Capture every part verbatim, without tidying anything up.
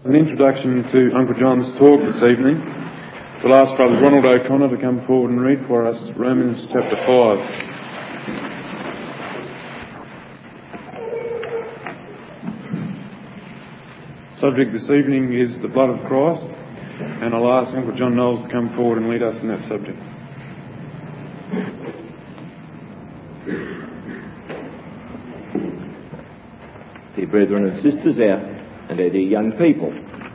An introduction to Uncle John's talk this evening. We'll ask Brother Ronald O'Connor to come forward and read for us Romans chapter five. Subject this evening is the blood of Christ, and I'll ask Uncle John Knowles to come forward and lead us in that subject. Dear brethren and sisters, our and our dear young people.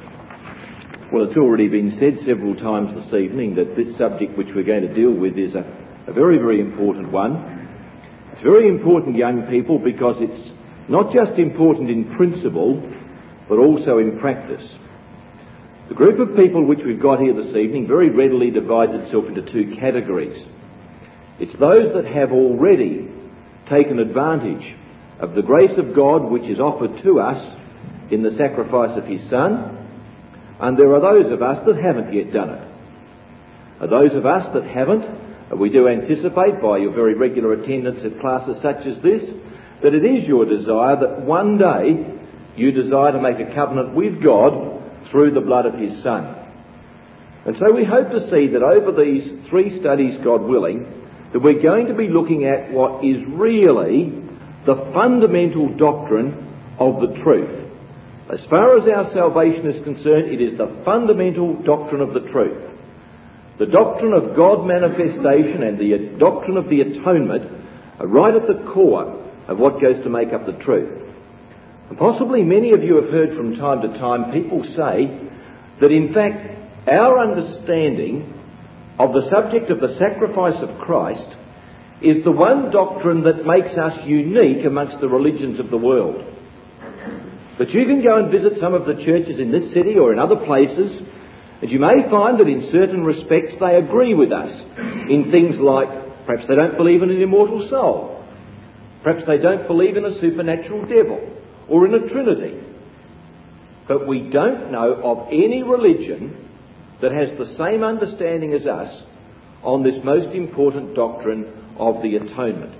Well, it's already been said several times this evening that this subject which we're going to deal with is a, a very, very important one. It's very important, young people, because it's not just important in principle, but also in practice. The group of people which we've got here this evening very readily divides itself into two categories. It's those that have already taken advantage of the grace of God which is offered to us in the sacrifice of his Son, and there are those of us that haven't yet done it. Are those of us that haven't, we do anticipate by your very regular attendance at classes such as this, that it is your desire that one day you desire to make a covenant with God through the blood of his Son. And so we hope to see that over these three studies, God willing, that we're going to be looking at what is really the fundamental doctrine of the truth. As far as our salvation is concerned, it is the fundamental doctrine of the truth. The doctrine of God manifestation and the doctrine of the atonement are right at the core of what goes to make up the truth. And possibly many of you have heard from time to time people say that in fact our understanding of the subject of the sacrifice of Christ is the one doctrine that makes us unique amongst the religions of the world. But you can go and visit some of the churches in this city or in other places, and you may find that in certain respects they agree with us in things like perhaps they don't believe in an immortal soul, perhaps they don't believe in a supernatural devil or in a trinity. But we don't know of any religion that has the same understanding as us on this most important doctrine of the atonement.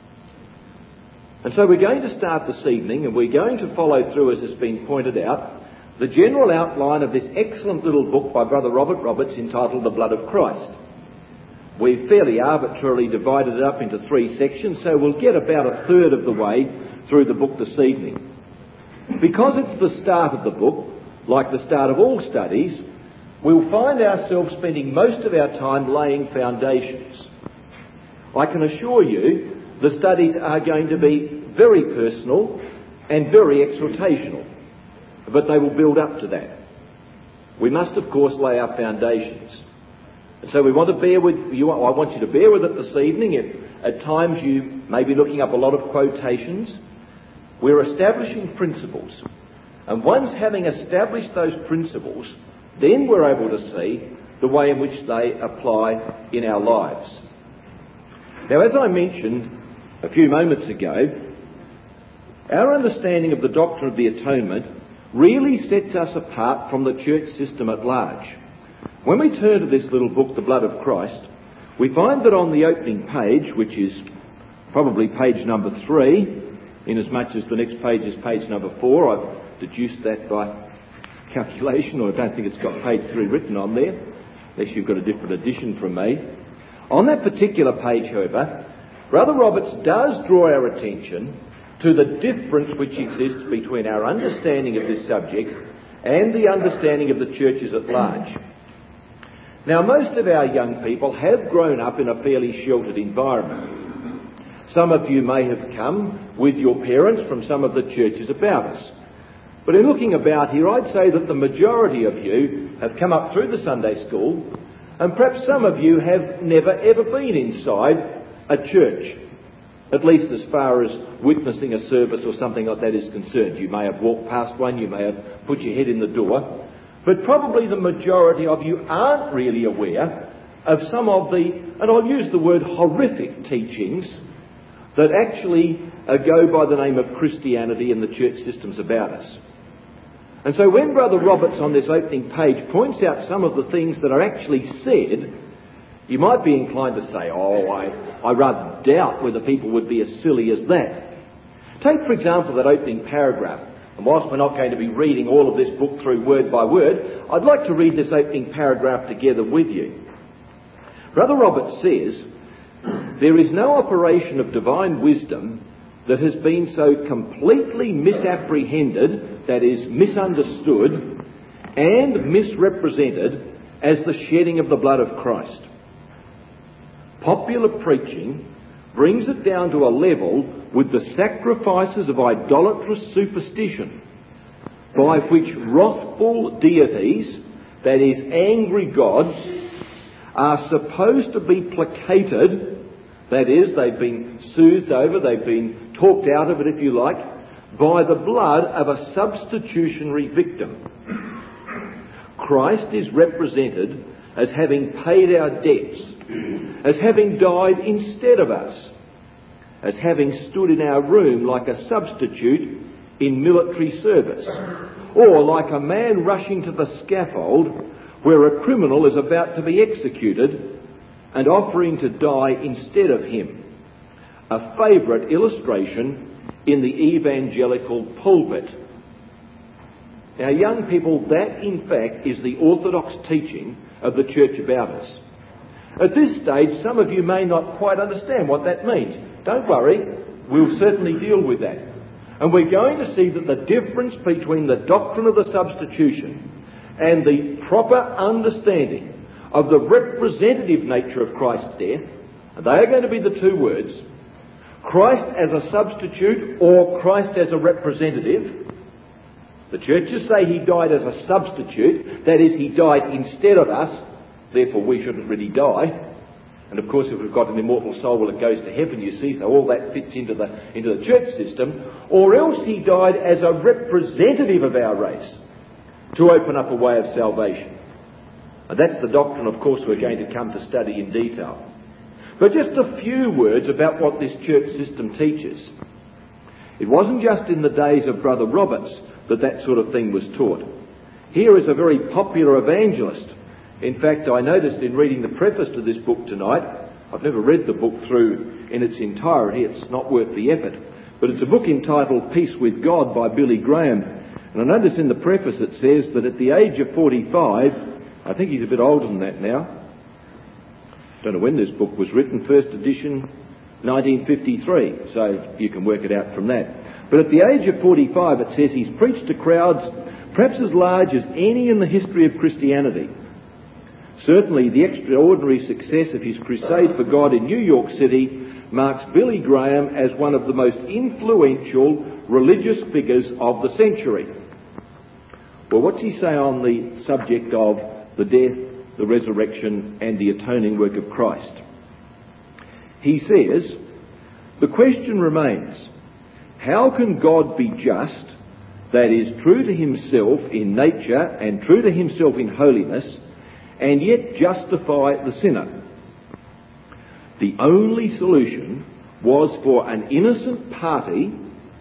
And so we're going to start this evening, and we're going to follow through, as has been pointed out, the general outline of this excellent little book by Brother Robert Roberts entitled The Blood of Christ. We've fairly arbitrarily divided it up into three sections, so we'll get about a third of the way through the book this evening. Because it's the start of the book, like the start of all studies, we'll find ourselves spending most of our time laying foundations. I can assure you the studies are going to be very personal and very exhortational, but they will build up to that. We must, of course, lay our foundations. And so we want to bear with you. I want you to bear with it this evening. If at times you may be looking up a lot of quotations, we're establishing principles. And once having established those principles, then we're able to see the way in which they apply in our lives. Now, as I mentioned a few moments ago, our understanding of the doctrine of the atonement really sets us apart from the church system at large. When we turn to this little book, The Blood of Christ, we find that on the opening page, which is probably page number three, inasmuch as the next page is page number four, I've deduced that by calculation, or I don't think it's got page three written on there, unless you've got a different edition from me. On that particular page, however, Brother Roberts does draw our attention to the difference which exists between our understanding of this subject and the understanding of the churches at large. Now, most of our young people have grown up in a fairly sheltered environment. Some of you may have come with your parents from some of the churches about us. But in looking about here, I'd say that the majority of you have come up through the Sunday school, and perhaps some of you have never ever been inside a church, at least as far as witnessing a service or something like that is concerned. You may have walked past one, you may have put your head in the door, but probably the majority of you aren't really aware of some of the, and I'll use the word horrific teachings, that actually uh, go by the name of Christianity and the church systems about us. And so when Brother Roberts on this opening page points out some of the things that are actually said, you might be inclined to say, oh, I, I rather doubt whether people would be as silly as that. Take, for example, that opening paragraph And whilst we're not going to be reading all of this book through word by word, I'd like to read this opening paragraph together with you. Brother Roberts says, "There is no operation of divine wisdom that has been so completely misapprehended, that is, misunderstood and misrepresented, as the shedding of the blood of Christ. Popular preaching brings it down to a level with the sacrifices of idolatrous superstition, by which wrathful deities, that is, angry gods, are supposed to be placated, that is, they've been soothed over, they've been talked out of it, if you like, by the blood of a substitutionary victim. Christ is represented as having paid our debts, as having died instead of us, as having stood in our room like a substitute in military service, or like a man rushing to the scaffold where a criminal is about to be executed and offering to die instead of him. A favourite illustration in the evangelical pulpit." Now, young people, that in fact is the orthodox teaching of the church about us. At this stage, some of you may not quite understand what that means. Don't worry, we'll certainly deal with that. And we're going to see that the difference between the doctrine of the substitution and the proper understanding of the representative nature of Christ's death, and they are going to be the two words, Christ as a substitute or Christ as a representative. The churches say he died as a substitute, that is, he died instead of us, therefore we shouldn't really die. And of course, if we've got an immortal soul, well, it goes to heaven, you see, so all that fits into the, into the church system. Or else he died as a representative of our race to open up a way of salvation. And that's the doctrine, of course, we're going to come to study in detail. But just a few words about what this church system teaches. It wasn't just in the days of Brother Roberts that that sort of thing was taught. Here is a very popular evangelist. In fact, I noticed in reading the preface to this book tonight, I've never read the book through in its entirety, it's not worth the effort, but it's a book entitled Peace with God by Billy Graham. And I notice in the preface it says that at the age of forty-five, I think he's a bit older than that now, don't know when this book was written, first edition nineteen fifty-three, so you can work it out from that. But at the age of forty-five it says he's preached to crowds perhaps as large as any in the history of Christianity. Certainly the extraordinary success of his crusade for God in New York City marks Billy Graham as one of the most influential religious figures of the century. Well, what's he say on the subject of the death, the resurrection and the atoning work of Christ? He says, "The question remains, how can God be just, that is, true to himself in nature and true to himself in holiness, and yet justify the sinner? The only solution was for an innocent party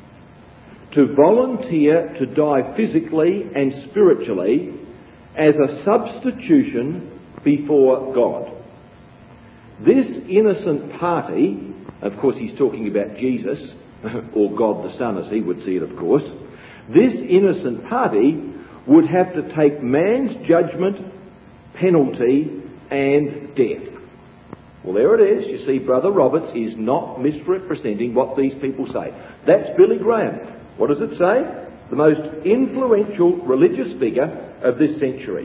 to volunteer to die physically and spiritually as a substitution before God. This innocent party," of course he's talking about Jesus, or God the Son as he would see it, of course, "this innocent party would have to take man's judgment, penalty and death." Well, there it is. You see, Brother Roberts is not misrepresenting what these people say. That's Billy Graham. What does it say? The most influential religious figure of this century.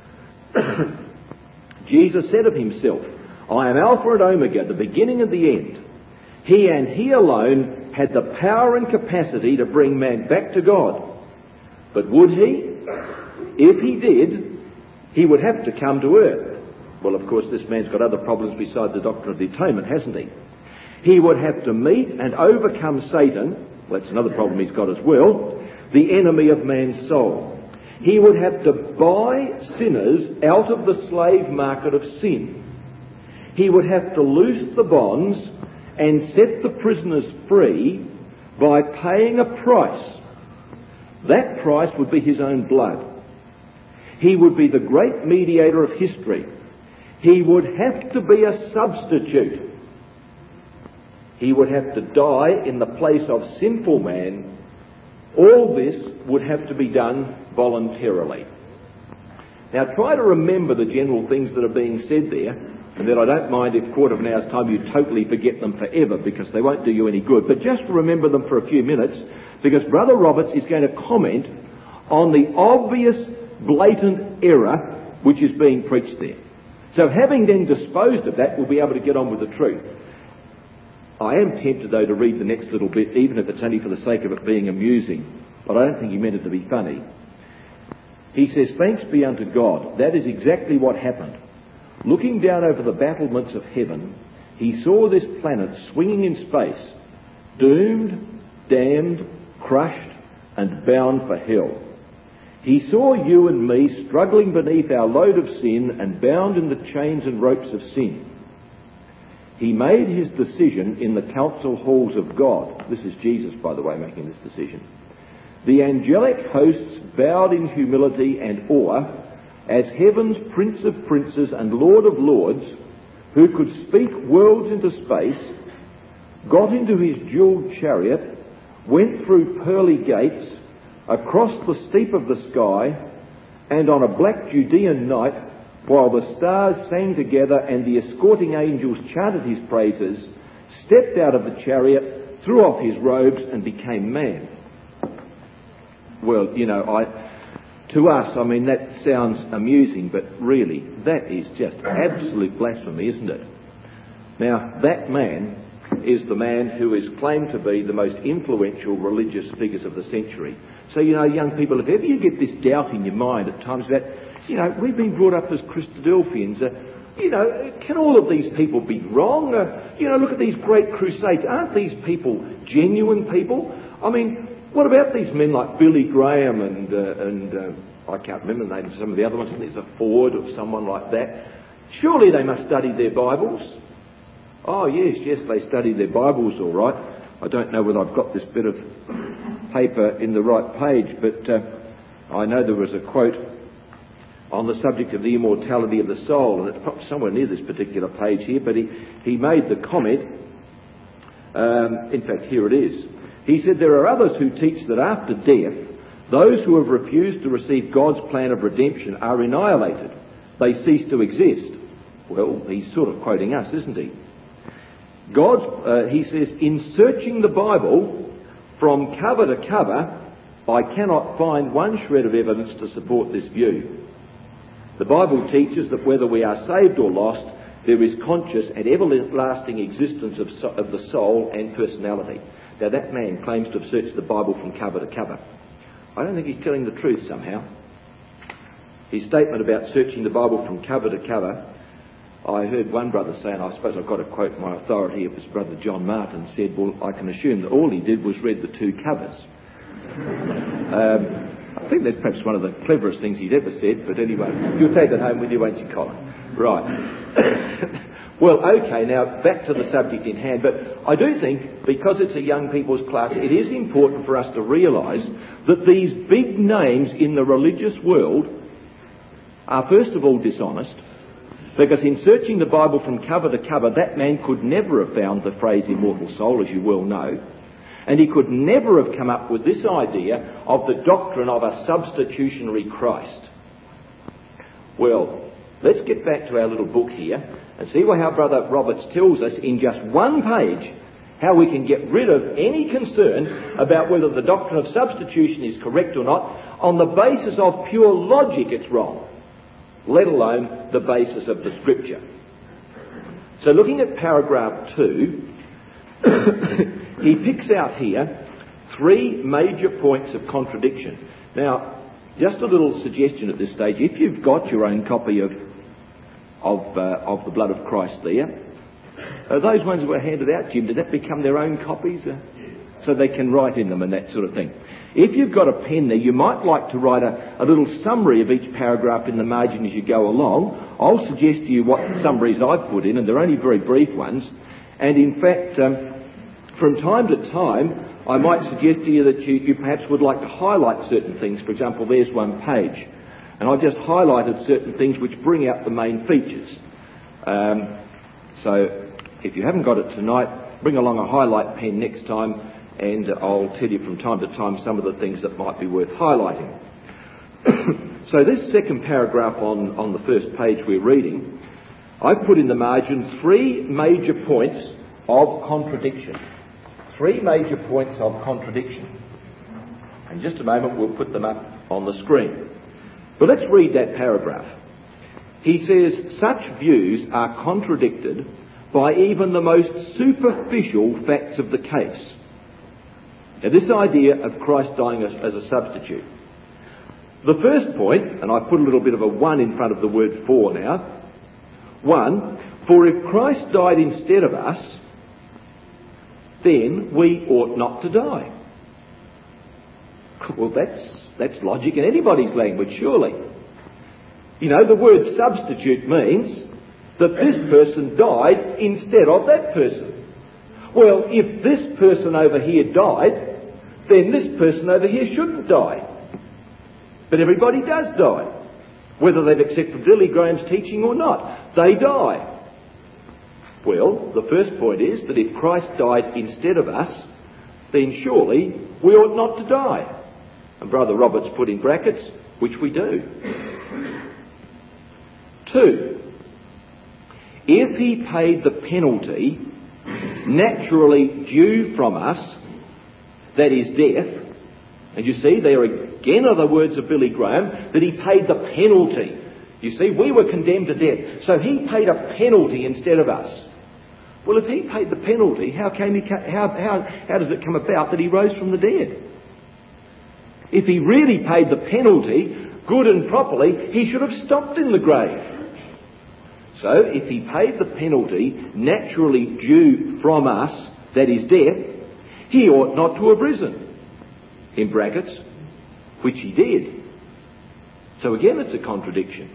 Jesus said of himself, "I am Alpha and Omega, the beginning and the end." He and he alone had the power and capacity to bring man back to God. But would he? If he did, he would have to come to earth. Well, of course, this man's got other problems besides the doctrine of the atonement, hasn't he? He would have to meet and overcome Satan, well, that's another problem he's got as well, the enemy of man's soul. He would have to buy sinners out of the slave market of sin. He would have to loose the bonds and set the prisoners free by paying a price. That price would be his own blood. He would be the great mediator of history. He would have to be a substitute. He would have to die in the place of sinful man All this would have to be done voluntarily. Now try to remember the general things that are being said there, and then I don't mind if quarter of an hour's time you totally forget them forever, because they won't do you any good. But just remember them for a few minutes, because Brother Roberts is going to comment on the obvious, blatant error which is being preached there. So having then disposed of that, we'll be able to get on with the truth. I am tempted, though, to read the next little bit, even if it's only for the sake of it being amusing. But I don't think he meant it to be funny. He says, "Thanks be unto God, that is exactly what happened. Looking down over the battlements of heaven, he saw this planet swinging in space, doomed, damned, crushed, and bound for hell. He saw you and me struggling beneath our load of sin and bound in the chains and ropes of sin. He made his decision in the council halls of God." This is Jesus, by the way, making this decision. "The angelic hosts bowed in humility and awe as heaven's Prince of Princes and Lord of Lords, who could speak worlds into space, got into his jewelled chariot, went through pearly gates, across the steep of the sky, and on a black Judean night, while the stars sang together and the escorting angels chanted his praises, stepped out of the chariot, threw off his robes, and became man." Well, you know, I, to us, I mean, that sounds amusing, but really, that is just absolute blasphemy, isn't it? Now, that man is the man who is claimed to be the most influential religious figures of the century. So, you know, young people, if ever you get this doubt in your mind at times that, you know, we've been brought up as Christadelphians, uh, you know, can all of these people be wrong? Uh, you know, look at these great crusades. Aren't these people genuine people? I mean, what about these men like Billy Graham and, uh, and uh, I can't remember the name of some of the other ones, there's a Ford or someone like that. Surely they must study their Bibles. Oh, yes, yes, they study their Bibles all right. I don't know whether I've got this bit of paper in the right page, but uh, I know there was a quote on the subject of the immortality of the soul, and it's probably somewhere near this particular page here, but he, he made the comment, um, in fact, here it is. He said, "There are others who teach that after death, those who have refused to receive God's plan of redemption are annihilated. They cease to exist." Well, he's sort of quoting us, isn't he? God, uh, he says, "In searching the Bible from cover to cover, I cannot find one shred of evidence to support this view. The Bible teaches that whether we are saved or lost, there is conscious and everlasting existence of, so- of the soul and personality." Now that man claims to have searched the Bible from cover to cover. I don't think he's telling the truth somehow. His statement about searching the Bible from cover to cover, I heard one brother say, and I suppose I've got to quote my authority, it was Brother John Martin, said, "Well, I can assume that all he did was read the two covers." um, I think that's perhaps one of the cleverest things he'd ever said, but anyway, you'll take that home with you, won't you, Colin? Right. Well, okay, now back to the subject in hand, but I do think, because it's a young people's class, it is important for us to realise that these big names in the religious world are first of all dishonest, because in searching the Bible from cover to cover, that man could never have found the phrase immortal soul, as you well know, and he could never have come up with this idea of the doctrine of a substitutionary Christ. Well, let's get back to our little book here and see how Brother Roberts tells us in just one page how we can get rid of any concern about whether the doctrine of substitution is correct or not. On the basis of pure logic, it's wrong, let alone the basis of the Scripture. So looking at paragraph two, he picks out here three major points of contradiction. Now, just a little suggestion at this stage. If you've got your own copy of of uh, of the blood of Christ there, are those ones that were handed out, Jim, did that become their own copies? Uh, so they can write in them and that sort of thing. If you've got a pen there, you might like to write a, a little summary of each paragraph in the margin as you go along. I'll suggest to you what summaries I've put in, and they're only very brief ones. And in fact, um, from time to time, I might suggest to you that you, you perhaps would like to highlight certain things. For example, there's one page. And I've just highlighted certain things which bring out the main features. Um, so if you haven't got it tonight, bring along a highlight pen next time and I'll tell you from time to time some of the things that might be worth highlighting. So this second paragraph on, on the first page we're reading, I've put in the margin three major points of contradiction. Three major points of contradiction. In just a moment we'll put them up on the screen. But let's read that paragraph. He says, such views are contradicted by even the most superficial facts of the case. Now this idea of Christ dying as, as a substitute. The first point, and I put a little bit of a one in front of the word for now. One, for if Christ died instead of us, then we ought not to die. Well, that's, that's logic in anybody's language, surely. You know, the word substitute means that this person died instead of that person. Well, if this person over here died, then this person over here shouldn't die. But everybody does die, whether they've accepted Billy Graham's teaching or not. They die. Well, the first point is that if Christ died instead of us, then surely we ought not to die. And Brother Roberts put in brackets, which we do. Two, if he paid the penalty naturally due from us, that is death, and you see there again are the words of Billy Graham, that he paid the penalty. You see, we were condemned to death, so he paid a penalty instead of us. Well, if he paid the penalty, how, came he, how, how, how does it come about that he rose from the dead? If he really paid the penalty, good and properly, he should have stopped in the grave. So, if he paid the penalty naturally due from us, that is death, he ought not to have risen. In brackets, which he did. So again, it's a contradiction.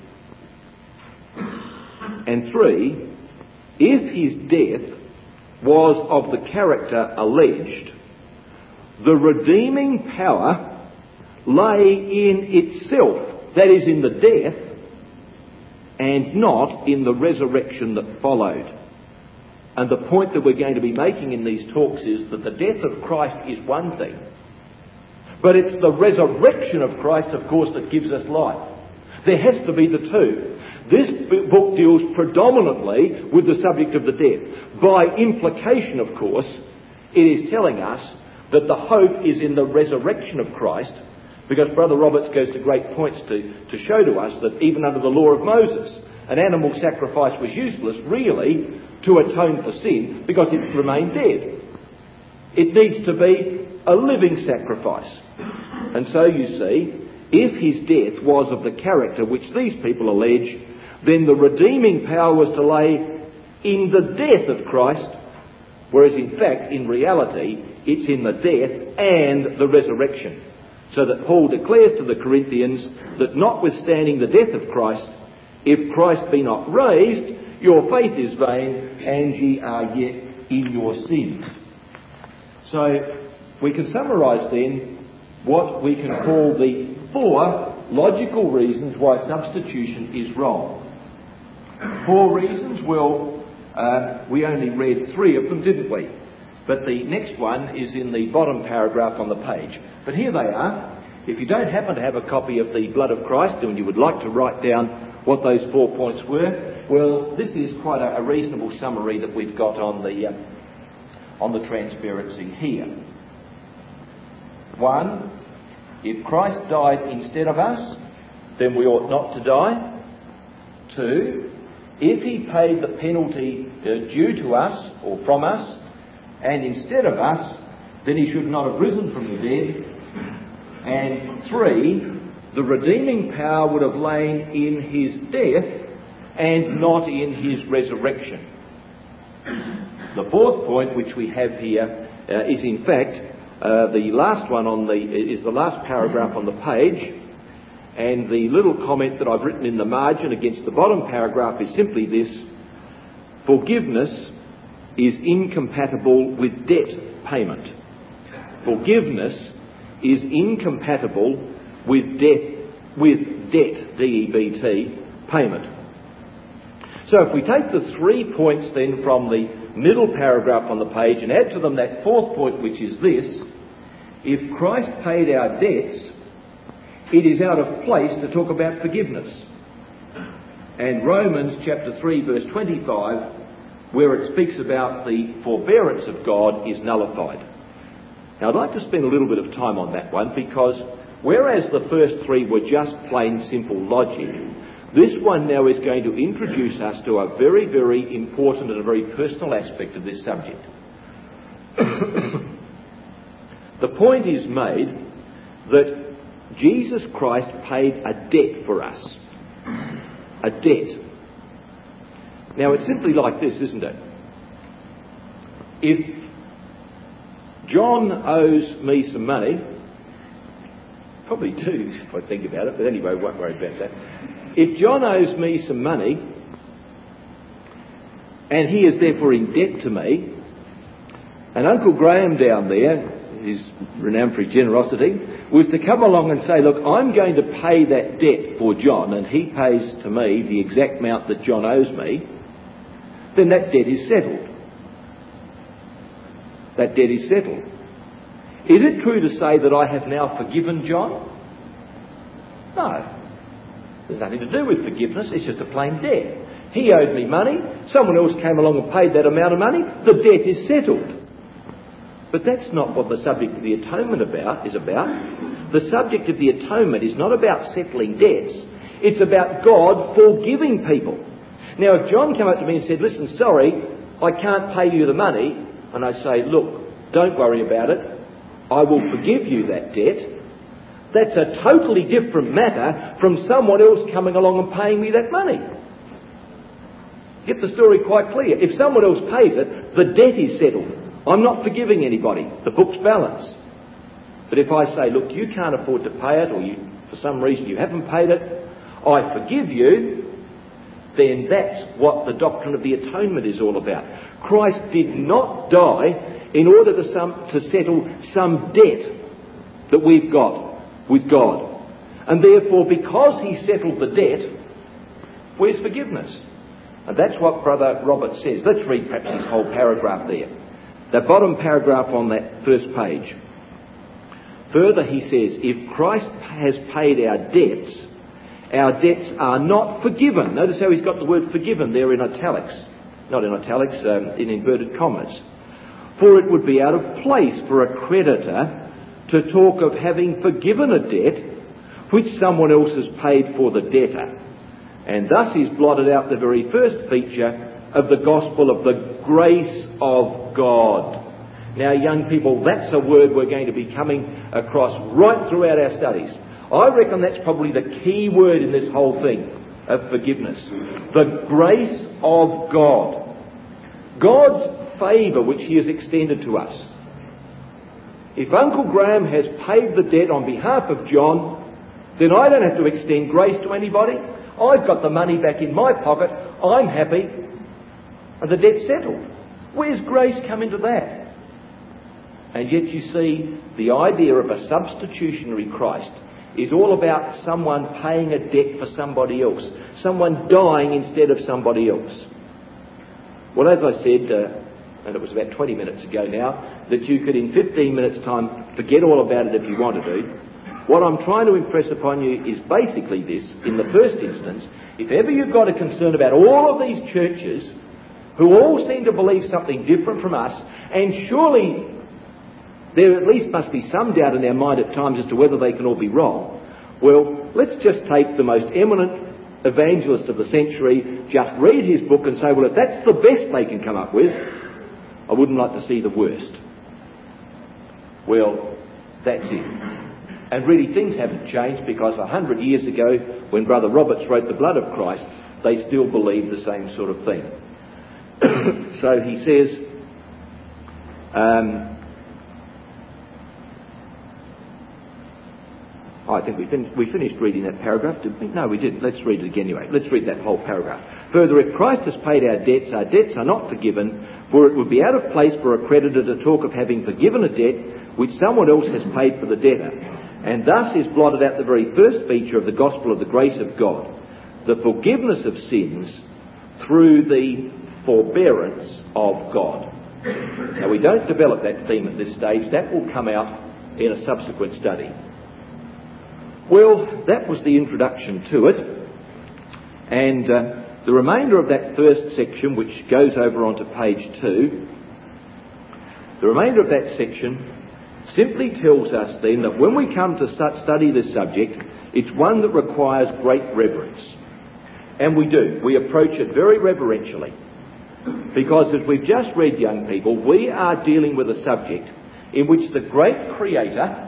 And three, if his death was of the character alleged, the redeeming power lay in itself, that is, in the death, and not in the resurrection that followed. And the point that we're going to be making in these talks is that the death of Christ is one thing, but it's the resurrection of Christ, of course, that gives us life. There has to be the two. This book deals predominantly with the subject of the death. By implication, of course, it is telling us that the hope is in the resurrection of Christ, because Brother Roberts goes to great points to, to show to us that even under the law of Moses, an animal sacrifice was useless, really, to atone for sin, because it remained dead. It needs to be a living sacrifice. And so you see, if his death was of the character which these people allege, then the redeeming power was to lay in the death of Christ, whereas in fact, in reality, it's in the death and the resurrection. So that Paul declares to the Corinthians that notwithstanding the death of Christ, if Christ be not raised, your faith is vain, and ye are yet in your sins. So we can summarise then what we can call the four logical reasons why substitution is wrong. Four reasons, well, uh, we only read three of them, didn't we? But the next one is in the bottom paragraph on the page. But here they are. If you don't happen to have a copy of the Blood of Christ and you would like to write down what those four points were, well, this is quite a, a reasonable summary that we've got on the, uh, on the transparency here. One, if Christ died instead of us, then we ought not to die. Two, if he paid the penalty uh, due to us or from us, and instead of us, then he should not have risen from the dead. And three, the redeeming power would have lain in his death and not in his resurrection. The fourth point which we have here uh, is in fact uh, the last one on the is the last paragraph on the page, and the little comment that I've written in the margin against the bottom paragraph is simply this: forgiveness is incompatible with debt payment. Forgiveness is incompatible with debt, with debt, D E B T, payment. So if we take the three points then from the middle paragraph on the page and add to them that fourth point, which is this: if Christ paid our debts, it is out of place to talk about forgiveness. And Romans chapter three verse twenty-five, where it speaks about the forbearance of God, is nullified. Now I'd like to spend a little bit of time on that one, because whereas the first three were just plain simple logic, this one now is going to introduce us to a very, very important and a very personal aspect of this subject. The point is made that Jesus Christ paid a debt for us. A debt. Now it's simply like this, isn't it? If John owes me some money, probably do if I think about it, but anyway, won't worry about that. If John owes me some money, and he is therefore in debt to me, and Uncle Graham down there, who's renowned for his generosity, was to come along and say, look, I'm going to pay that debt for John, and he pays to me the exact amount that John owes me, then that debt is settled. That debt is settled. Is it true to say that I have now forgiven John? No. There's nothing to do with forgiveness, it's just a plain debt. He owed me money, someone else came along and paid that amount of money, the debt is settled. But that's not what the subject of the atonement about is about. The subject of the atonement is not about settling debts, it's about God forgiving people. Now if John came up to me and said, listen, sorry, I can't pay you the money, and I say, look, don't worry about it, I will forgive you that debt, that's a totally different matter from someone else coming along and paying me that money. Get the story quite clear. If someone else pays it, the debt is settled. I'm not forgiving anybody. The book's balanced. But if I say, look, you can't afford to pay it, or you, for some reason you haven't paid it, I forgive you, then that's what the doctrine of the atonement is all about. Christ did not die in order to, some, to settle some debt that we've got with God. And therefore, because he settled the debt, where's forgiveness? And that's what Brother Robert says. Let's read perhaps this whole paragraph there. The bottom paragraph on that first page. Further, he says, if Christ has paid our debts, our debts are not forgiven. Notice how he's got the word forgiven there in italics. Not in italics, um, in inverted commas. For it would be out of place for a creditor to talk of having forgiven a debt which someone else has paid for the debtor. And thus is blotted out the very first feature of the gospel of the grace of God. Now, young people, that's a word we're going to be coming across right throughout our studies. I reckon that's probably the key word in this whole thing of forgiveness. The grace of God. God's favour which he has extended to us. If Uncle Graham has paid the debt on behalf of John, then I don't have to extend grace to anybody. I've got the money back in my pocket, I'm happy, and the debt's settled. Where's grace come into that? And yet you see, the idea of a substitutionary Christ is all about someone paying a debt for somebody else, someone dying instead of somebody else. Well, as I said, uh, and it was about twenty minutes ago now, that you could in fifteen minutes' time forget all about it if you want to do. What I'm trying to impress upon you is basically this. In the first instance, if ever you've got a concern about all of these churches who all seem to believe something different from us, and surely there at least must be some doubt in their mind at times as to whether they can all be wrong, well, let's just take the most eminent evangelist of the century, just read his book and say, well, if that's the best they can come up with, I wouldn't like to see the worst. Well, that's it. And really things haven't changed, because a hundred years ago, when Brother Roberts wrote The Blood of Christ, they still believed the same sort of thing. So he says, um, I think we, fin- we finished reading that paragraph, didn't we? No, we didn't. Let's read it again anyway. Let's read that whole paragraph. Further, if Christ has paid our debts, our debts are not forgiven, for it would be out of place for a creditor to talk of having forgiven a debt which someone else has paid for the debtor. And thus is blotted out the very first feature of the gospel of the grace of God, the forgiveness of sins through the forbearance of God. Now, we don't develop that theme at this stage. That will come out in a subsequent study. Well, that was the introduction to it. And uh, the remainder of that first section, which goes over onto page two, the remainder of that section simply tells us then that when we come to study this subject, it's one that requires great reverence. And we do. We approach it very reverentially. Because as we've just read, young people, we are dealing with a subject in which the great Creator,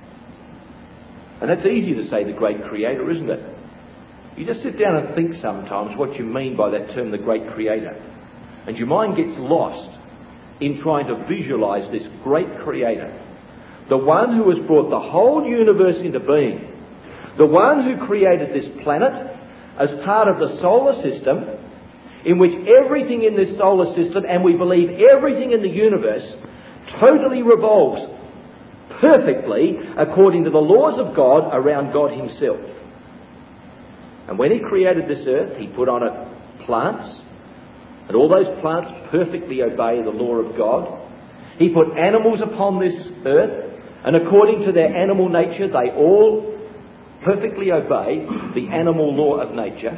and that's easy to say the great Creator, isn't it? You just sit down and think sometimes what you mean by that term, the great Creator. And your mind gets lost in trying to visualise this great Creator. The one who has brought the whole universe into being. The one who created this planet as part of the solar system, in which everything in this solar system, and we believe everything in the universe, totally revolves perfectly according to the laws of God around God himself. And when he created this earth, he put on it plants, and all those plants perfectly obey the law of God. He put animals upon this earth, and according to their animal nature, they all perfectly obey the animal law of nature.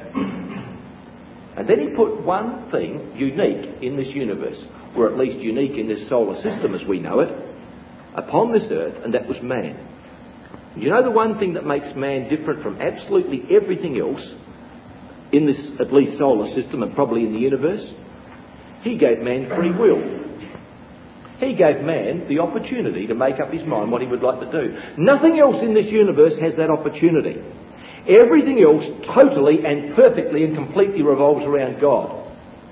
And then he put one thing unique in this universe, or at least unique in this solar system as we know it, upon this earth, and that was man. You know the one thing that makes man different from absolutely everything else in this, at least, solar system and probably in the universe? He gave man free will. He gave man the opportunity to make up his mind what he would like to do. Nothing else in this universe has that opportunity. Everything else totally and perfectly and completely revolves around God.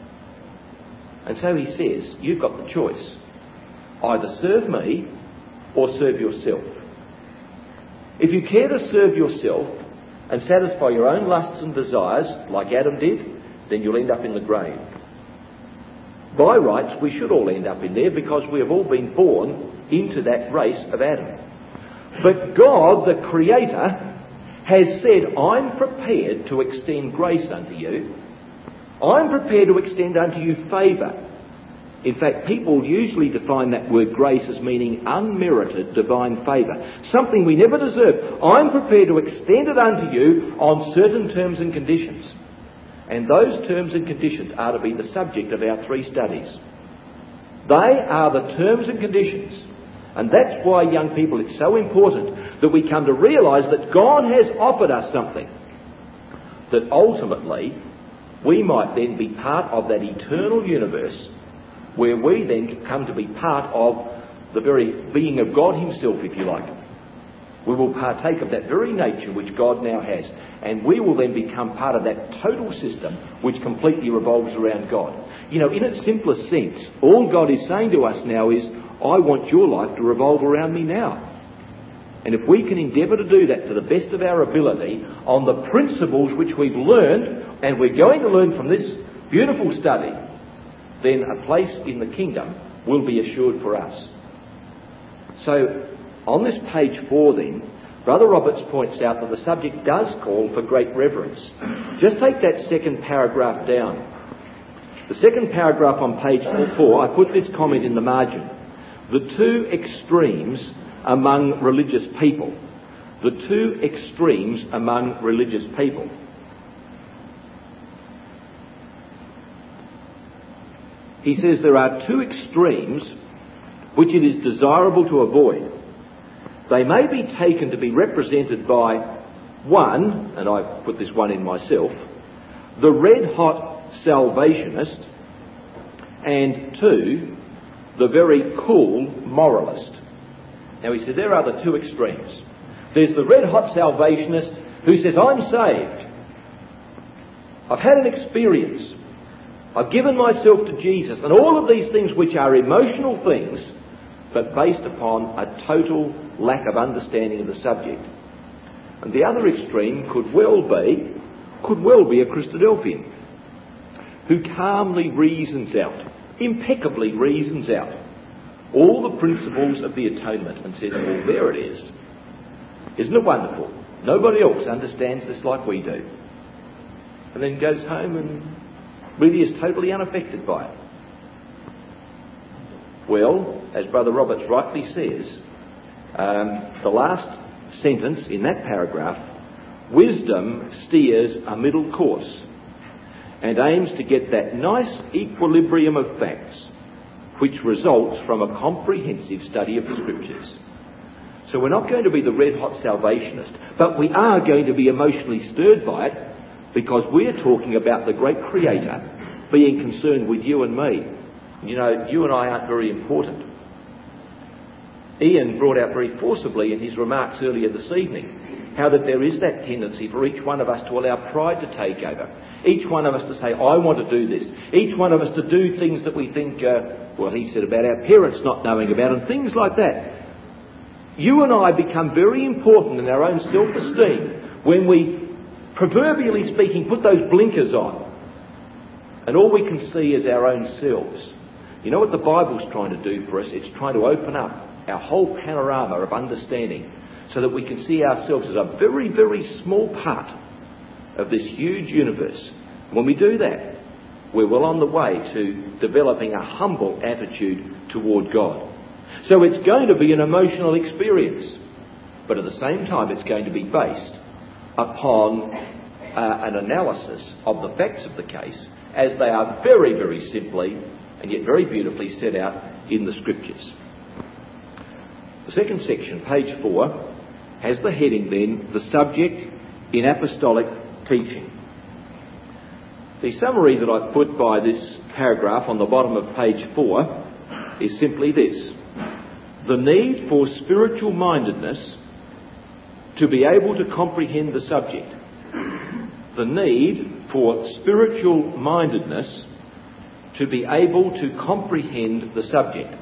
And so he says, you've got the choice. Either serve me or serve yourself. If you care to serve yourself and satisfy your own lusts and desires, like Adam did, then you'll end up in the grave. By rights, we should all end up in there because we have all been born into that race of Adam. But God, the Creator, has said, I'm prepared to extend grace unto you. I'm prepared to extend unto you favour. In fact, people usually define that word grace as meaning unmerited divine favour, something we never deserve. I'm prepared to extend it unto you on certain terms and conditions. And those terms and conditions are to be the subject of our three studies. They are the terms and conditions. And that's why, young people, it's so important that we come to realise that God has offered us something. That ultimately, we might then be part of that eternal universe where we then come to be part of the very being of God himself, if you like. We will partake of that very nature which God now has, and we will then become part of that total system which completely revolves around God. You know, in its simplest sense, all God is saying to us now is, I want your life to revolve around me now. And if we can endeavour to do that to the best of our ability on the principles which we've learned, and we're going to learn from this beautiful study, then a place in the kingdom will be assured for us. So, on this page four then, Brother Roberts points out that the subject does call for great reverence. Just take that second paragraph down. The second paragraph on page four, I put this comment in the margin. The two extremes among religious people. The two extremes among religious people. He says there are two extremes which it is desirable to avoid. They may be taken to be represented by one, and I've put this one in myself, the red-hot salvationist, and two, the very cool moralist. Now he says there are the two extremes. There's the red-hot salvationist who says, I'm saved. I've had an experience. I've given myself to Jesus, and all of these things which are emotional things, but based upon a total lack of understanding of the subject. And the other extreme could well be, could well be a Christadelphian, who calmly reasons out, impeccably reasons out, all the principles of the atonement and says, well, there it is. Isn't it wonderful? Nobody else understands this like we do. And then goes home and really is totally unaffected by it? Well, as Brother Roberts rightly says, um, the last sentence in that paragraph, wisdom steers a middle course and aims to get that nice equilibrium of facts which results from a comprehensive study of the Scriptures. So we're not going to be the red-hot salvationist, but we are going to be emotionally stirred by it because we're talking about the great Creator being concerned with you and me. You know, you and I aren't very important. Ian brought out very forcibly in his remarks earlier this evening how that there is that tendency for each one of us to allow pride to take over. Each one of us to say, I want to do this. Each one of us to do things that we think, uh, well, he said about our parents not knowing about, and things like that. You and I become very important in our own self-esteem when we, proverbially speaking, put those blinkers on and all we can see is our own selves. You know what the Bible's trying to do for us? It's trying to open up our whole panorama of understanding so that we can see ourselves as a very, very small part of this huge universe. When we do that, we're well on the way to developing a humble attitude toward God. So it's going to be an emotional experience, but at the same time it's going to be based upon uh, an analysis of the facts of the case as they are very, very simply and yet very beautifully set out in the Scriptures. The second section, page four, has the heading then, the subject in apostolic teaching. The summary that I've put by this paragraph on the bottom of page four is simply this: the need for spiritual mindedness to be able to comprehend the subject. The need for spiritual mindedness to be able to comprehend the subject.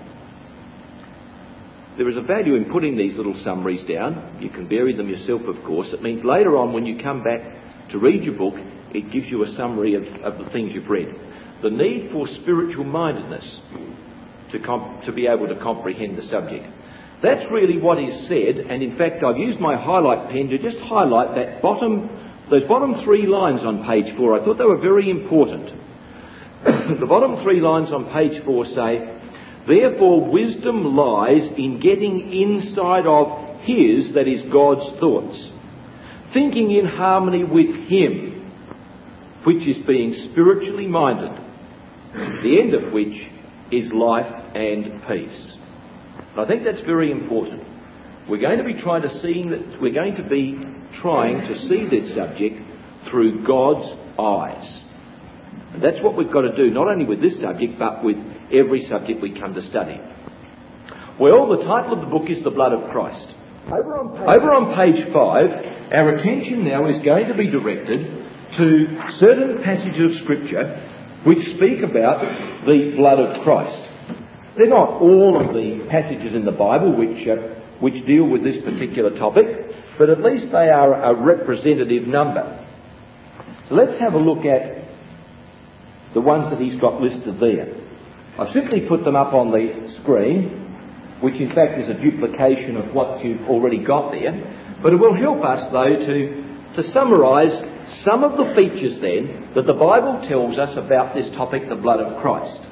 There is a value in putting these little summaries down. You can bury them yourself, of course. It means later on when you come back to read your book, it gives you a summary of, of the things you've read. The need for spiritual mindedness to, comp- to be able to comprehend the subject. That's really what is said, and in fact I've used my highlight pen to just highlight that bottom, those bottom three lines on page four. I thought they were very important. The bottom three lines on page four say, therefore wisdom lies in getting inside of his, that is God's thoughts, thinking in harmony with him, which is being spiritually minded, the end of which is life and peace. I think that's very important. We're going to be trying to see that we're going to be trying to see this subject through God's eyes. And that's what we've got to do, not only with this subject, but with every subject we come to study. Well, the title of the book is The Blood of Christ. Over on page, Over on page five, our attention now is going to be directed to certain passages of Scripture which speak about the blood of Christ. They're not all of the passages in the Bible which uh, which deal with this particular topic, but at least they are a representative number. So let's have a look at the ones that he's got listed there. I've simply put them up on the screen, which in fact is a duplication of what you've already got there, but it will help us though to, to summarise some of the features then that the Bible tells us about this topic, the blood of Christ.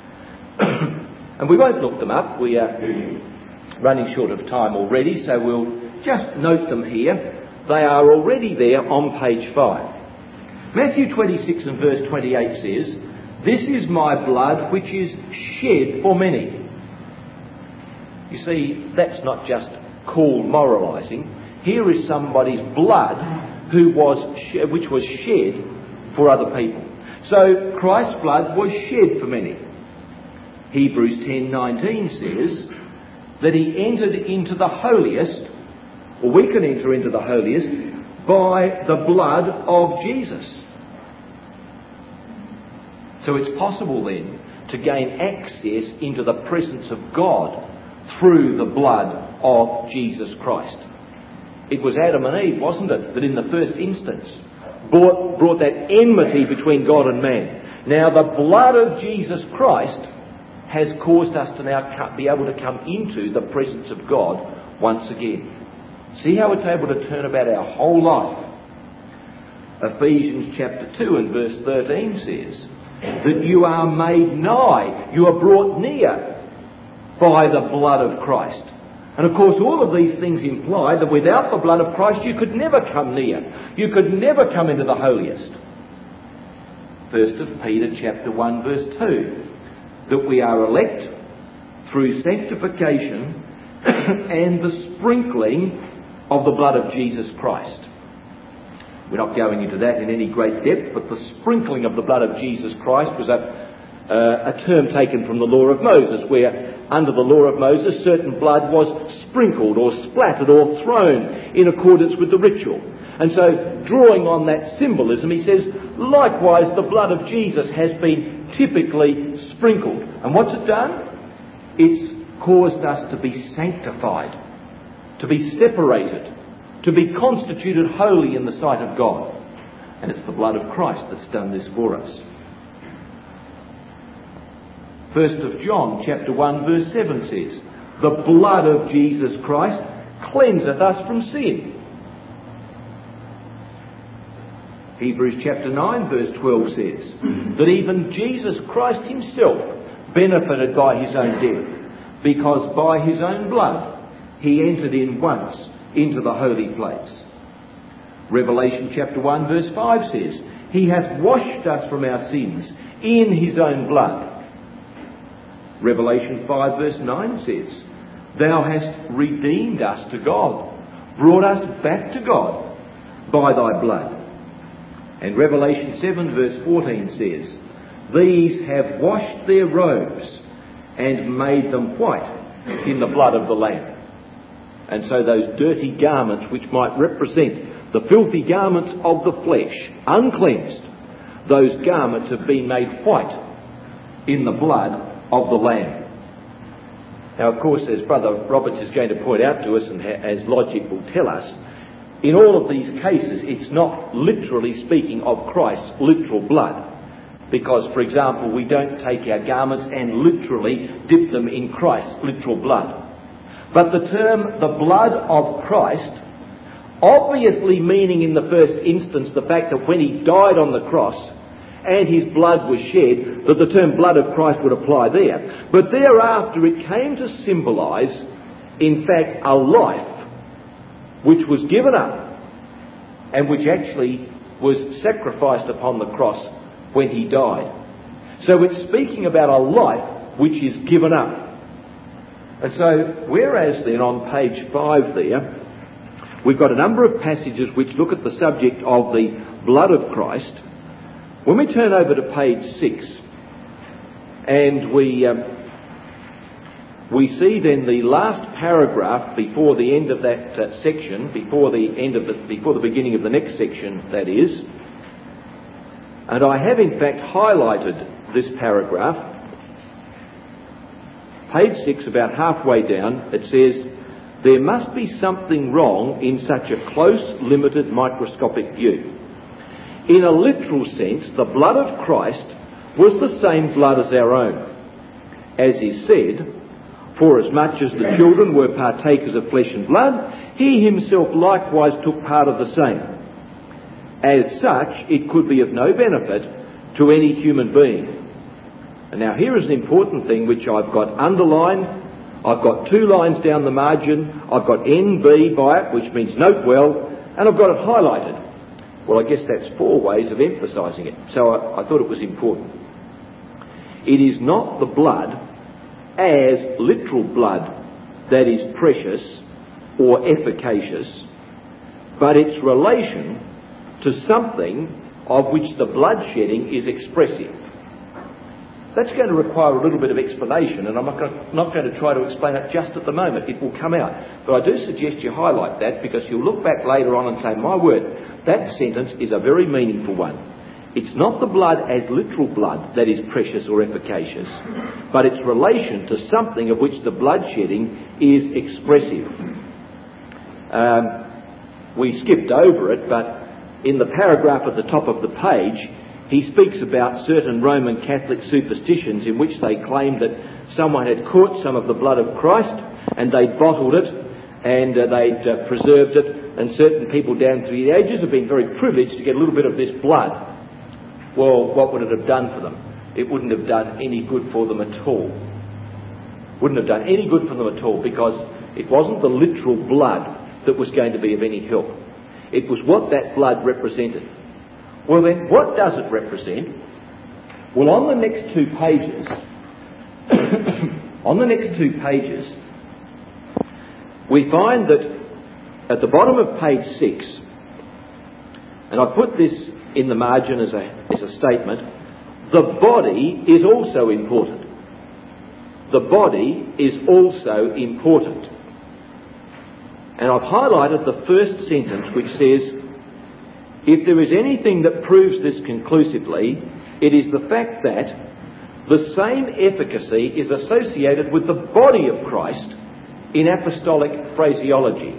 And we won't look them up, we are running short of time already, so we'll just note them here. They are already there on page five. Matthew twenty-six and verse twenty-eight says, this is my blood which is shed for many. You see, that's not just cool moralising. Here is somebody's blood who was sh- which was shed for other people. So Christ's blood was shed for many. Hebrews ten nineteen says that he entered into the holiest, or we can enter into the holiest, by the blood of Jesus. So it's possible then to gain access into the presence of God through the blood of Jesus Christ. It was Adam and Eve, wasn't it, that in the first instance brought, brought that enmity between God and man. Now the blood of Jesus Christ has caused us to now be able to come into the presence of God once again. See how it's able to turn about our whole life. Ephesians chapter two and verse thirteen says that you are made nigh, you are brought near by the blood of Christ. And of course all of these things imply that without the blood of Christ you could never come near. You could never come into the holiest. First of Peter chapter one verse two, that we are elect through sanctification and the sprinkling of the blood of Jesus Christ. We're not going into that in any great depth, but the sprinkling of the blood of Jesus Christ was a, uh, a term taken from the law of Moses, where under the law of Moses certain blood was sprinkled or splattered or thrown in accordance with the ritual. And so, drawing on that symbolism, he says, likewise the blood of Jesus has been typically sprinkled. And what's it done? It's caused us to be sanctified, to be separated, to be constituted holy in the sight of God. And it's the blood of Christ that's done this for us. First of John chapter one verse seven says, the blood of Jesus Christ cleanseth us from sin. Hebrews chapter nine verse twelve says that even Jesus Christ himself benefited by his own death, because by his own blood he entered in once into the holy place. Revelation chapter one verse five says, he hath washed us from our sins in his own blood. Revelation five verse nine says, thou hast redeemed us to God, brought us back to God by thy blood. And Revelation seven verse fourteen says, these have washed their robes and made them white in the blood of the Lamb. And so those dirty garments which might represent the filthy garments of the flesh, uncleansed, those garments have been made white in the blood of the Lamb. Now, of course, as Brother Roberts is going to point out to us, and as logic will tell us, in all of these cases it's not literally speaking of Christ's literal blood. Because, for example, we don't take our garments and literally dip them in Christ's literal blood. But the term, the blood of Christ, obviously meaning in the first instance the fact that when he died on the cross and his blood was shed, that the term blood of Christ would apply there. But thereafter it came to symbolise, in fact, a life which was given up and which actually was sacrificed upon the cross when he died. So it's speaking about a life which is given up. And so, whereas then on page five there, we've got a number of passages which look at the subject of the blood of Christ, when we turn over to page six, and we um, we see then the last paragraph before the end of that uh, section, before the end of the before the beginning of the next section, that is, and I have in fact highlighted this paragraph. Page six, about halfway down, it says, there must be something wrong in such a close, limited, microscopic view. In a literal sense, the blood of Christ was the same blood as our own. As is said, for as much as the children were partakers of flesh and blood, he himself likewise took part of the same. As such, it could be of no benefit to any human being. And now here is an important thing which I've got underlined. I've got two lines down the margin. I've got N B by it, which means note well, and I've got it highlighted. Well, I guess that's four ways of emphasising it. So I, I thought it was important. It is not the blood as literal blood that is precious or efficacious, but its relation to something of which the blood shedding is expressive. That's going to require a little bit of explanation, and I'm not going, to, not going to try to explain it just at the moment. It will come out. But I do suggest you highlight that, because you'll look back later on and say, my word, that sentence is a very meaningful one. It's not the blood as literal blood that is precious or efficacious, but its relation to something of which the blood shedding is expressive. Um, we skipped over it, but in the paragraph at the top of the page, he speaks about certain Roman Catholic superstitions in which they claimed that someone had caught some of the blood of Christ and they'd bottled it and uh, they'd uh, preserved it, and certain people down through the ages have been very privileged to get a little bit of this blood. Well, what would it have done for them? it wouldn't have done any good for them at all. Wouldn't have done any good for them at all, because it wasn't the literal blood that was going to be of any help. It was what that blood represented. Well then, what does it represent? Well, on the next two pages, on the next two pages, we find that at the bottom of page six, and I put this in the margin as a, as a statement, the body is also important. The body is also important. And I've highlighted the first sentence, which says, if there is anything that proves this conclusively, it is the fact that the same efficacy is associated with the body of Christ in apostolic phraseology.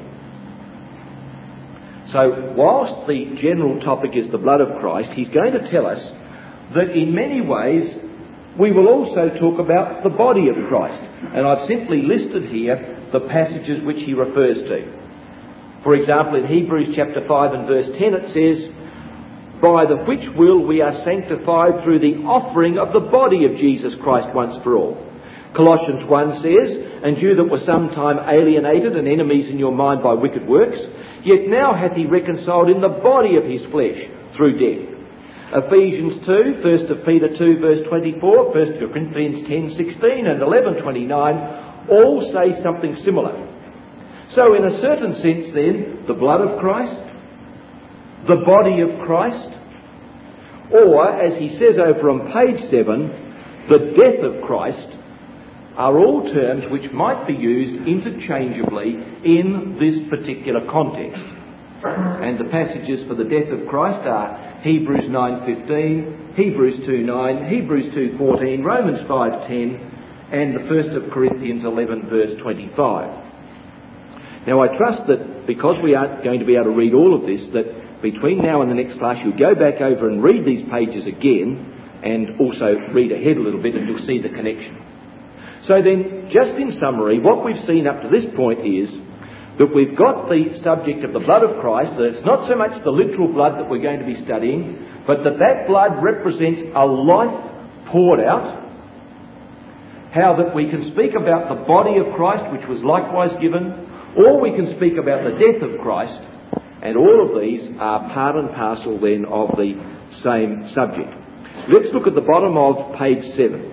So, whilst the general topic is the blood of Christ, he's going to tell us that in many ways we will also talk about the body of Christ. And I've simply listed here the passages which he refers to. For example, in Hebrews chapter five and verse ten it says, by the which will we are sanctified through the offering of the body of Jesus Christ once for all. Colossians one says, and you that were sometime alienated and enemies in your mind by wicked works, yet now hath he reconciled in the body of his flesh through death. Ephesians two, First Peter two verse twenty-four, First Corinthians ten sixteen and eleven twenty-nine all say something similar. So in a certain sense then, the blood of Christ, the body of Christ, or as he says over on page seven, the death of Christ, are all terms which might be used interchangeably in this particular context. And the passages for the death of Christ are Hebrews nine fifteen, Hebrews two nine, Hebrews two fourteen, Romans five ten, and the First of Corinthians eleven verse twenty-five. Now I trust that because we aren't going to be able to read all of this, that between now and the next class you'll go back over and read these pages again, and also read ahead a little bit, and you'll see the connection. So then, just in summary, what we've seen up to this point is that we've got the subject of the blood of Christ, that it's not so much the literal blood that we're going to be studying, but that that blood represents a life poured out. How that we can speak about the body of Christ, which was likewise given, or we can speak about the death of Christ, and all of these are part and parcel then of the same subject. Let's look at the bottom of page seven.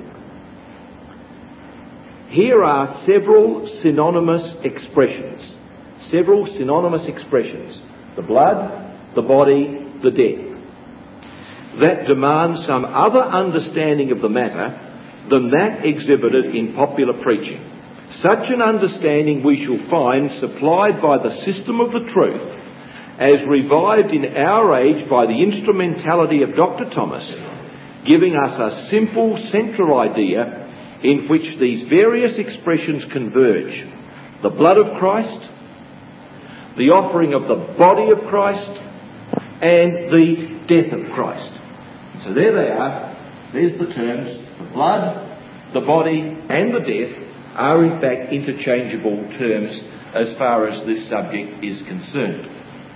Here are several synonymous expressions. Several synonymous expressions. The blood, the body, the death. That demand some other understanding of the matter than that exhibited in popular preaching. Such an understanding we shall find supplied by the system of the truth, as revived in our age by the instrumentality of Doctor Thomas, giving us a simple central idea in which these various expressions converge. The blood of Christ, the offering of the body of Christ, and the death of Christ. So there they are. There's the terms. The blood, the body, and the death are in fact interchangeable terms as far as this subject is concerned.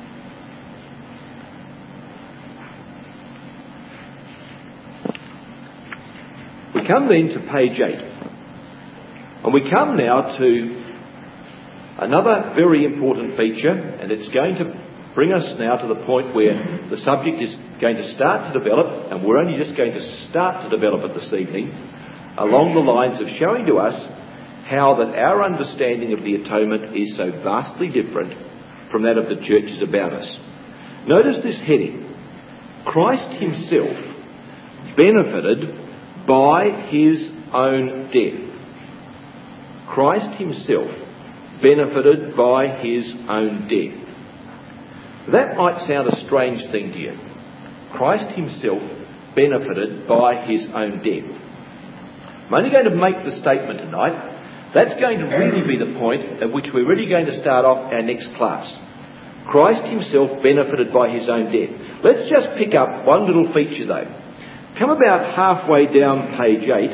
We come then to page eight. And we come now to another very important feature, and it's going to bring us now to the point where the subject is going to start to develop, and we're only just going to start to develop it this evening, along the lines of showing to us how that our understanding of the atonement is so vastly different from that of the churches about us. Notice this heading: Christ himself benefited by his own death. Christ himself benefited by his own death. That might sound a strange thing to you. Christ himself benefited by his own death. I'm only going to make the statement tonight. That's going to really be the point at which we're really going to start off our next class. Christ himself benefited by his own death. Let's just pick up one little feature though. Come about halfway down page eight,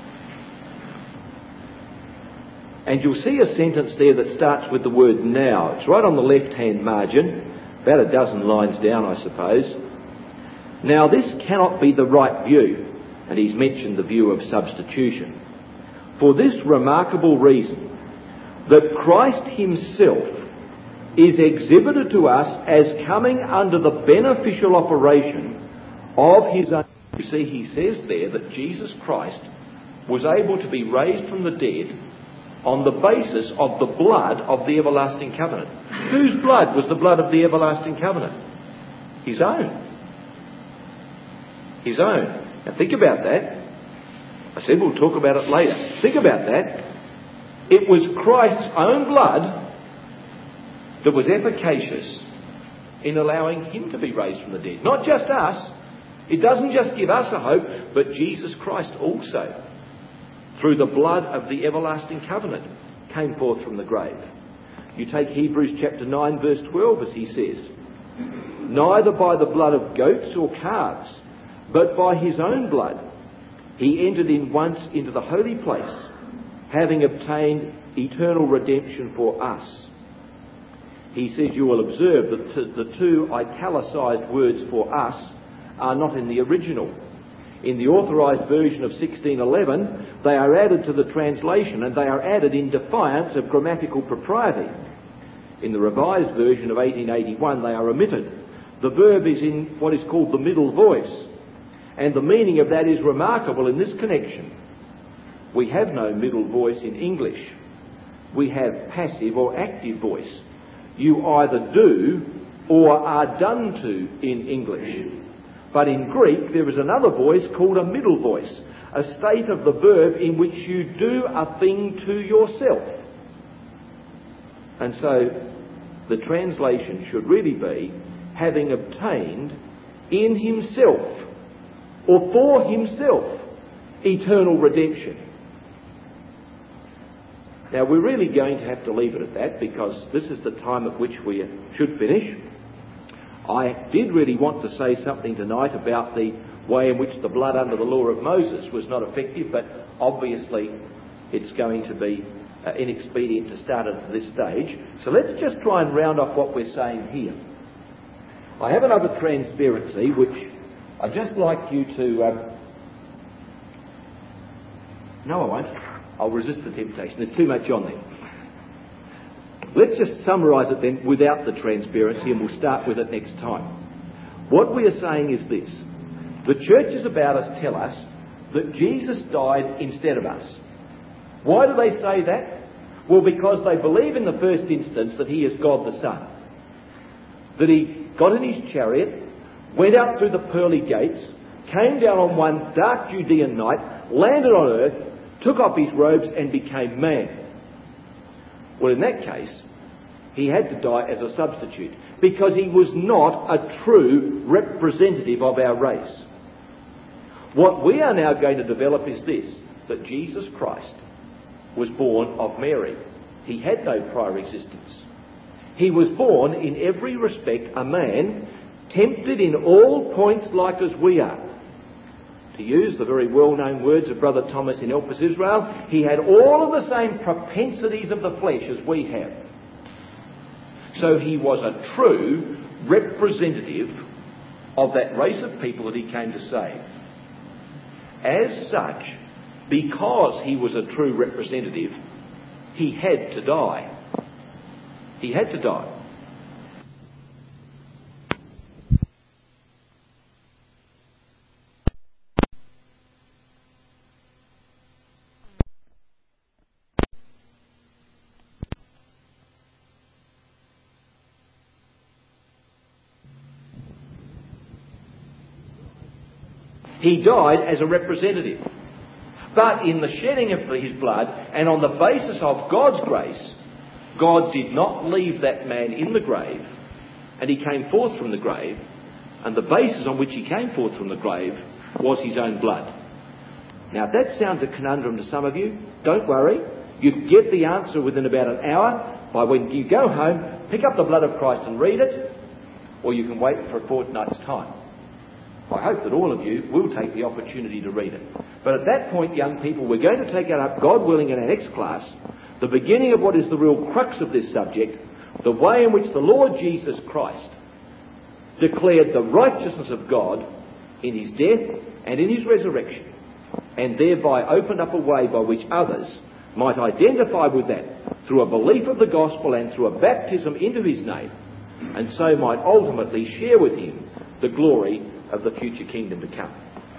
and you'll see a sentence there that starts with the word now. It's right on the left-hand margin, about a dozen lines down, I suppose. Now this cannot be the right view. And he's mentioned the view of substitution. For this remarkable reason, that Christ himself is exhibited to us as coming under the beneficial operation of his own. You see, he says there that Jesus Christ was able to be raised from the dead on the basis of the blood of the everlasting covenant. Whose blood was the blood of the everlasting covenant? His own. His own. Now think about that. I said we'll talk about it later. Think about that. It was Christ's own blood that was efficacious in allowing him to be raised from the dead. Not just us. It doesn't just give us a hope, but Jesus Christ also, through the blood of the everlasting covenant, came forth from the grave. You take Hebrews chapter nine verse twelve as he says, neither by the blood of goats or calves, but by his own blood he entered in once into the holy place, having obtained eternal redemption for us. He says, you will observe that t- the two italicised words for us are not in the original. In the authorised version of sixteen eleven, they are added to the translation, and they are added in defiance of grammatical propriety. In the revised version of eighteen eighty-one, they are omitted. The verb is in what is called the middle voice, and the meaning of that is remarkable in this connection. We have no middle voice in English. We have passive or active voice. You either do or are done to in English. But in Greek, there is another voice called a middle voice, a state of the verb in which you do a thing to yourself. And so the translation should really be, having obtained in himself, or for himself, eternal redemption. Now, we're really going to have to leave it at that, because this is the time at which we should finish. I did really want to say something tonight about the way in which the blood under the law of Moses was not effective, but obviously it's going to be uh, inexpedient to start at this stage. So let's just try and round off what we're saying here. I have another transparency which I'd just like you to... Um... No, I won't. I'll resist the temptation. There's too much on there. Let's just summarise it then without the transparency, and we'll start with it next time. What we are saying is this. The churches about us tell us that Jesus died instead of us. Why do they say that? Well, because they believe in the first instance that he is God the Son. That he got in his chariot, went out through the pearly gates, came down on one dark Judean night, landed on earth, took off his robes and became man. Well, in that case, he had to die as a substitute, because he was not a true representative of our race. What we are now going to develop is this, that Jesus Christ was born of Mary. He had no prior existence. He was born in every respect a man, tempted in all points like as we are. To use the very well-known words of Brother Thomas in Elpis Israel, he had all of the same propensities of the flesh as we have. So he was a true representative of that race of people that he came to save. As such, because he was a true representative, he had to die. He had to die. He died as a representative. But in the shedding of his blood, and on the basis of God's grace, God did not leave that man in the grave, and he came forth from the grave, and the basis on which he came forth from the grave was his own blood. Now, if that sounds a conundrum to some of you, don't worry. You can get the answer within about an hour by when you go home, pick up the blood of Christ and read it, or you can wait for a fortnight's time. I hope that all of you will take the opportunity to read it. But at that point, young people, we're going to take it up, God willing, in our next class, the beginning of what is the real crux of this subject, the way in which the Lord Jesus Christ declared the righteousness of God in his death and in his resurrection. and thereby opened up a way by which others might identify with that through a belief of the gospel and through a baptism into his name, and so might ultimately share with him the glory of the future kingdom to come.